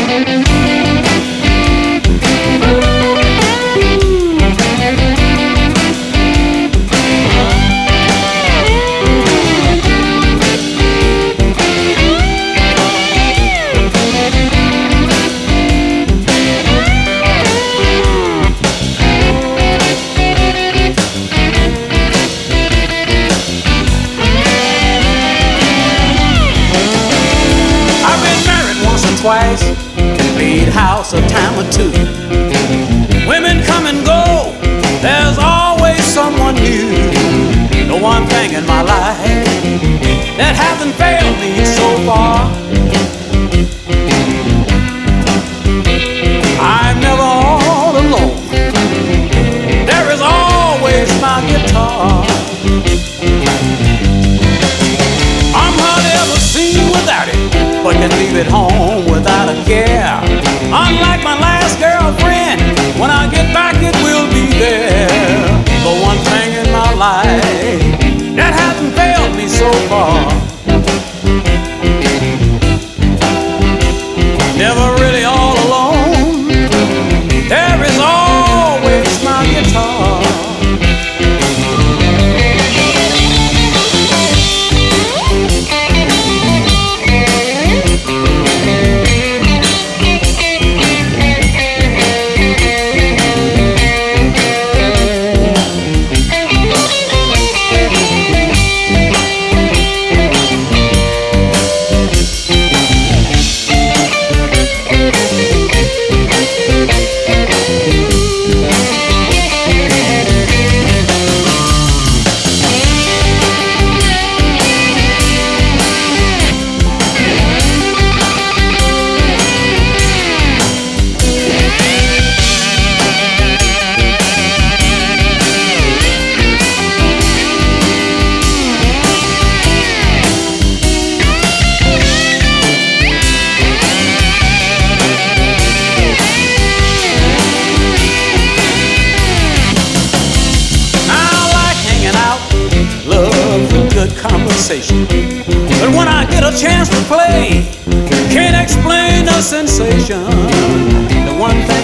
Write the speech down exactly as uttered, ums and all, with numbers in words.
Twice, played house a time or two. Women come and go, there's always someone new. The one thing in my life that hasn't failed me so far, I'm never all alone. There is always my guitar. I'm hardly ever seen without it, but can leave it home without a care. Unlike my last girlfriend, when I get back it will be there. The one thing in my life that hasn't failed me so far, never really all alone. There is always my guitar. Conversation, but when I get a chance to play, can't explain the sensation. The one thing